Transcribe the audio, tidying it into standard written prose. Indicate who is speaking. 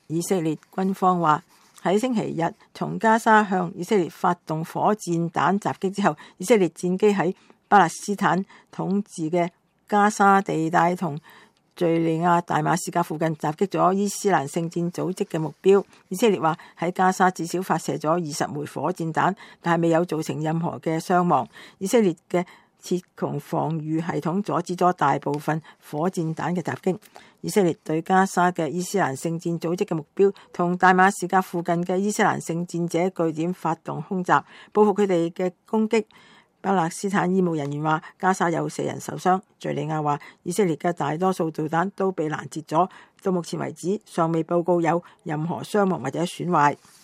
Speaker 1: 以色列軍方話，喺星期日從加沙向以色列發動火箭彈襲擊之後，以色列戰機喺巴勒斯坦統治嘅加沙地帶同敘利亞大馬士革附近襲擊咗伊斯蘭聖戰組織嘅目標。以色列話喺加沙至少發射咗20枚火箭彈，但係未有造成任何嘅傷亡。以色列嘅設穹防禦系統阻止咗大部分火箭彈嘅襲擊。以色列對加沙嘅伊斯蘭聖戰組織嘅目標同大馬士革附近嘅伊斯蘭聖戰者據點發動空襲，報復佢哋嘅攻擊。巴勒斯坦醫務人員話加沙有4人受傷。敘利亞話以色列嘅大多數導彈都被攔截咗，到目前為止尚未報告有任何傷亡或者損壞。